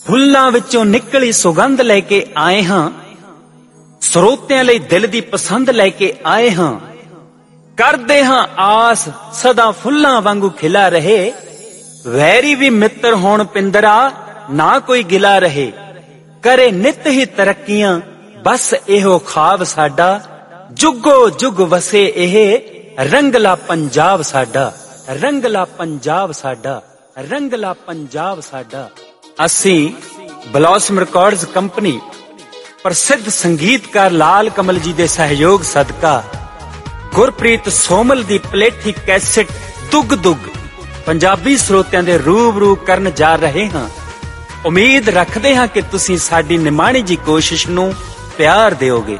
फुल्लां विचों निकली सुगंध लैके आए हां, ਸਰੋਤਿਆਂ ਲਈ दिल दी पसंद लैके आए हां। करदे हां आस सदा फुल्लां वांगू खिला रहे, वैरी भी मित्र होण पिंदरा ना कोई गिला रहे। करे नित ही तरक्कियां बस एहो ख्वाब साडा, जुगो जुग वसे एह रंगला पंजाब साडा, रंगला पंजाब साडा, रंगला पंजाब साडा। असी ब्लॉसम रिकॉर्ड्स कंपनी प्रसिद्ध संगीतकार लाल कमल जी दे सहयोग सदका गुरप्रीत सोमल दी पलेठी कैसेट दुग दुग पंजाबी श्रोतियां दे रूबरू करन जा रहे हां। उम्मीद रखदे हां कि तुसीं साडी निमाणी जी कोशिश नूं प्यार दिओगे।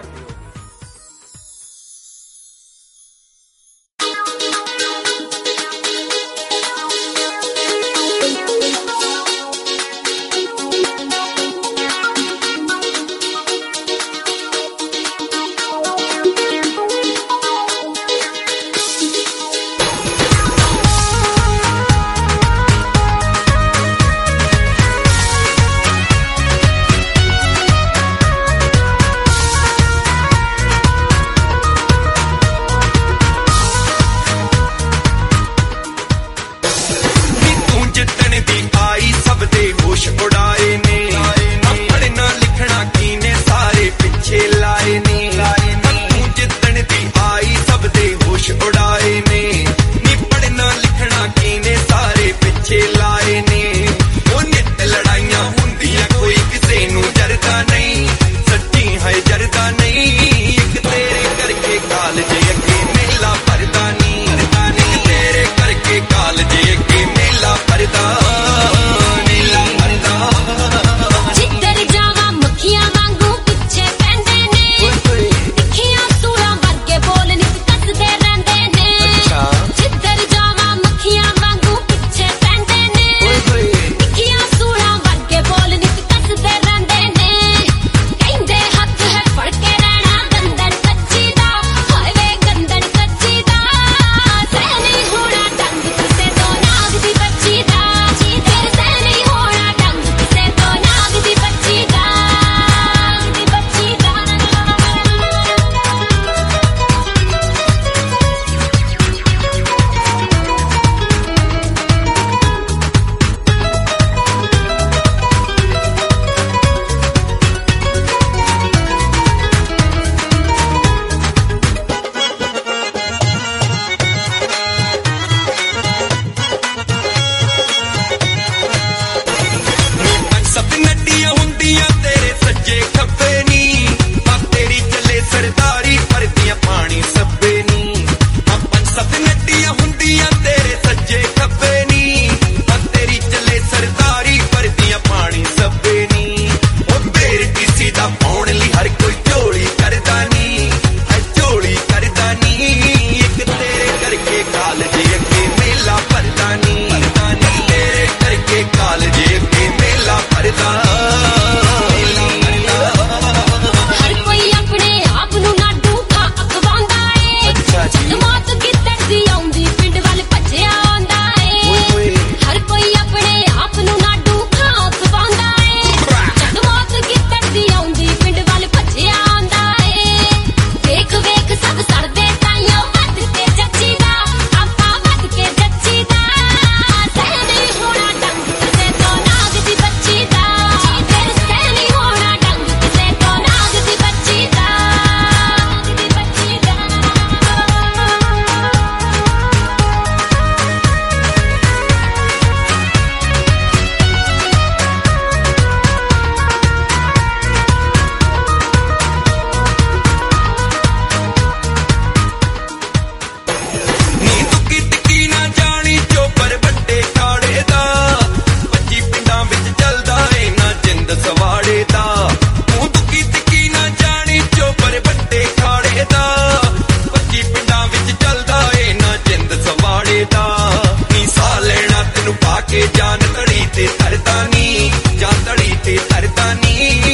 जान तड़ी ते तरदा नी, जान तड़ी ते तरदा नी।